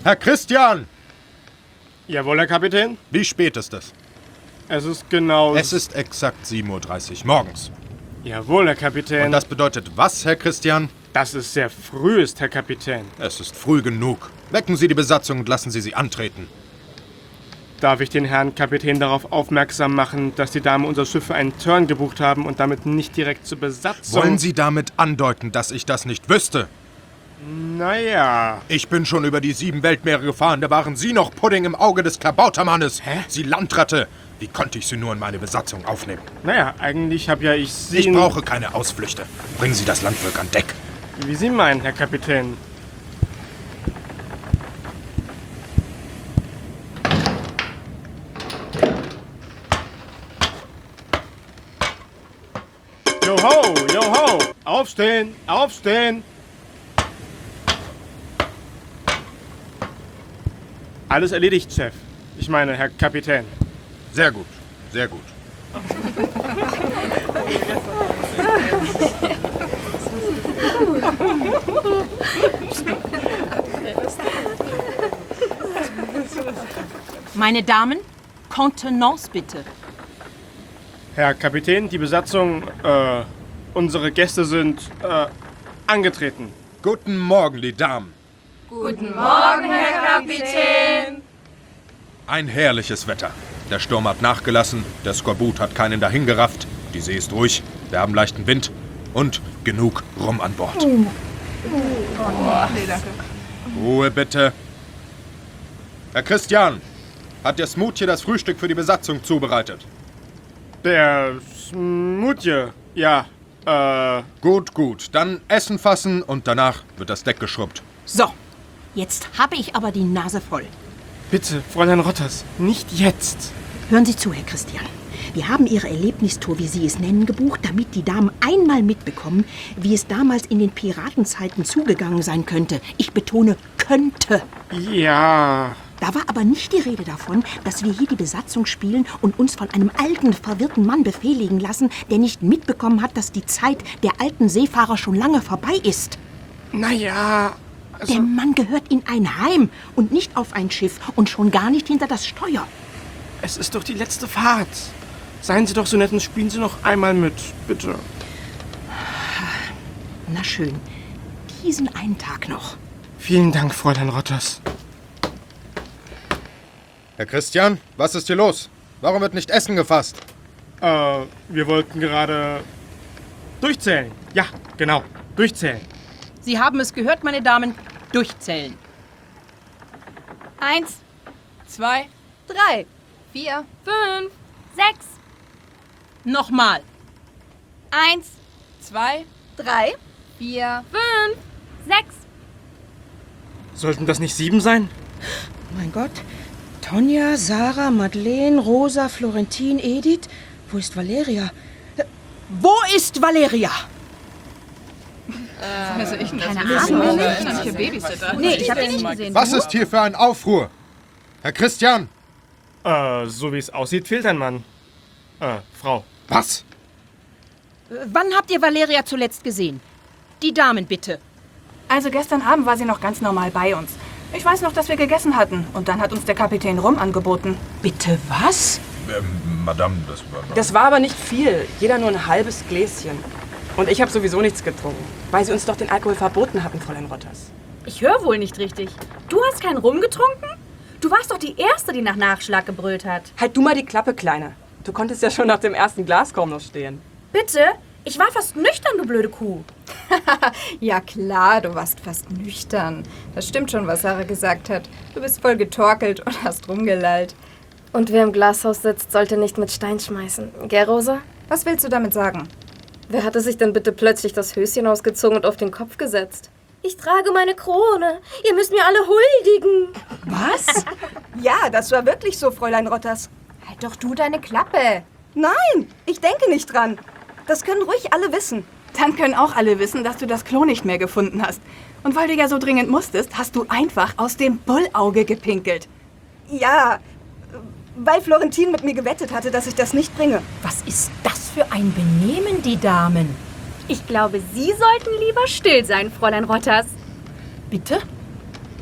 Herr Christian! Jawohl, Herr Kapitän. Wie spät ist es? Es ist genau... Es ist exakt 7:30 Uhr morgens. Jawohl, Herr Kapitän. Und das bedeutet was, Herr Christian? Dass es sehr früh ist, Herr Kapitän. Es ist früh genug. Wecken Sie die Besatzung und lassen Sie sie antreten. Darf ich den Herrn Kapitän darauf aufmerksam machen, dass die Damen unserer Schiffe einen Turn gebucht haben und damit nicht direkt zur Besatzung... Wollen Sie damit andeuten, dass ich das nicht wüsste? Naja... Ich bin schon über die 7 Weltmeere gefahren, da waren Sie noch Pudding im Auge des Klabautermannes. Hä? Sie Landratte! Wie konnte ich Sie nur in meine Besatzung aufnehmen? Naja, eigentlich habe ja ich Sie... Ich brauche keine Ausflüchte. Bringen Sie das Landvolk an Deck. Wie Sie meinen, Herr Kapitän. Joho, joho! Aufstehen, aufstehen! Alles erledigt, Chef. Ich meine, Herr Kapitän. Sehr gut, sehr gut. Meine Damen, Kontenance bitte. Herr Kapitän, die Besatzung, unsere Gäste sind, angetreten. Guten Morgen, die Damen. Guten Morgen, Herr Kapitän. Ein herrliches Wetter. Der Sturm hat nachgelassen, der Skorbut hat keinen dahingerafft, die See ist ruhig, wir haben leichten Wind und genug Rum an Bord. Nee, danke. Ruhe bitte. Herr Christian, hat der Smoothie das Frühstück für die Besatzung zubereitet? Der Smoothie, ja, Gut, gut. Dann Essen fassen und danach wird das Deck geschrubbt. So, jetzt habe ich aber die Nase voll. Bitte, Fräulein Rotters, nicht jetzt. Hören Sie zu, Herr Christian. Wir haben Ihre Erlebnistour, wie Sie es nennen, gebucht, damit die Damen einmal mitbekommen, wie es damals in den Piratenzeiten zugegangen sein könnte. Ich betone, könnte. Ja, Da war aber nicht die Rede davon, dass wir hier die Besatzung spielen und uns von einem alten, verwirrten Mann befehligen lassen, der nicht mitbekommen hat, dass die Zeit der alten Seefahrer schon lange vorbei ist. naja, also, Der Mann gehört in ein Heim und nicht auf ein Schiff und schon gar nicht hinter das Steuer. es ist doch die letzte Fahrt. Seien Sie doch so nett und spielen Sie noch einmal mit, bitte. Na schön, diesen einen Tag noch. Vielen Dank, Fräulein Rotters. Herr Christian, was ist hier los? Warum wird nicht Essen gefasst? Wir wollten gerade durchzählen. Ja, genau, durchzählen. Sie haben es gehört, meine Damen, durchzählen. 1, 2, 3, 4, 5, 6. Nochmal. 1, 2, 3, 4, 5, 6. Sollten das nicht 7 sein? Mein Gott. Tonja, Sarah, Madeleine, Rosa, Florentin, Edith. Wo ist Valeria? Wo ist Valeria? Also ich Keine Ahnung. Nee, ich habe ihn nicht gesehen. Was ist hier für ein Aufruhr? Herr Christian! So wie es aussieht, fehlt ein Mann. Frau. Was? Wann habt ihr Valeria zuletzt gesehen? Die Damen bitte. Also gestern Abend war sie noch ganz normal bei uns. Ich weiß noch, dass wir gegessen hatten. Und dann hat uns der Kapitän Rum angeboten. Bitte was? Madame, das war... Das war aber nicht viel. Jeder nur ein halbes Gläschen. Und ich habe sowieso nichts getrunken. Weil sie uns doch den Alkohol verboten hatten, Fräulein Rotters. Ich höre wohl nicht richtig. Du hast keinen Rum getrunken? Du warst doch die Erste, die nach Nachschlag gebrüllt hat. Halt du mal die Klappe, Kleine. Du konntest ja schon nach dem ersten Glas kaum noch stehen. Bitte? Ich war fast nüchtern, du blöde Kuh. Ja klar, du warst fast nüchtern. Das stimmt schon, was Sarah gesagt hat. Du bist voll getorkelt und hast rumgelallt. Und wer im Glashaus sitzt, sollte nicht mit Stein schmeißen. Gell, Rosa? Was willst du damit sagen? Wer hatte sich denn bitte plötzlich das Höschen ausgezogen und auf den Kopf gesetzt? Ich trage meine Krone. Ihr müsst mir alle huldigen. Was? Ja, das war wirklich so, Fräulein Rotters. Halt doch du deine Klappe. Nein, ich denke nicht dran. Das können ruhig alle wissen. Dann können auch alle wissen, dass du das Klo nicht mehr gefunden hast. Und weil du ja so dringend musstest, hast du einfach aus dem Bullauge gepinkelt. Ja, weil Florentin mit mir gewettet hatte, dass ich das nicht bringe. Was ist das für ein Benehmen, die Damen? Ich glaube, Sie sollten lieber still sein, Fräulein Rotters. Bitte?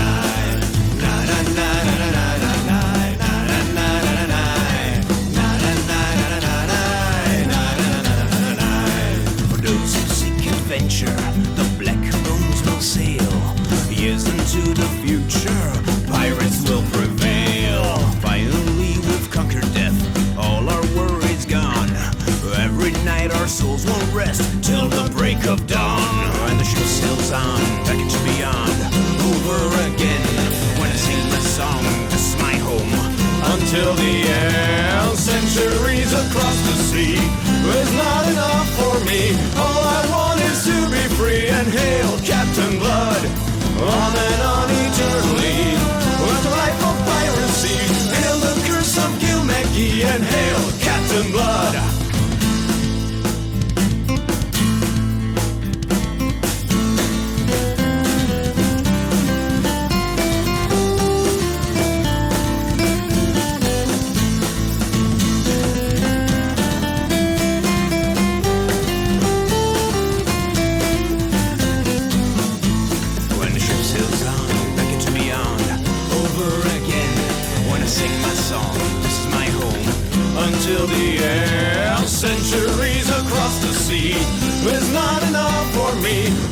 of dawn, and the ship sails on back into beyond. Over again, when I sing my song, this is my home until the end. Centuries across the sea is not enough for me. All I want is to be free and hail Captain Blood. On and on eternally, with the life of piracy, hail the curse of Gilmackie and hail Captain Blood. Until the end, centuries across the sea is not enough for me.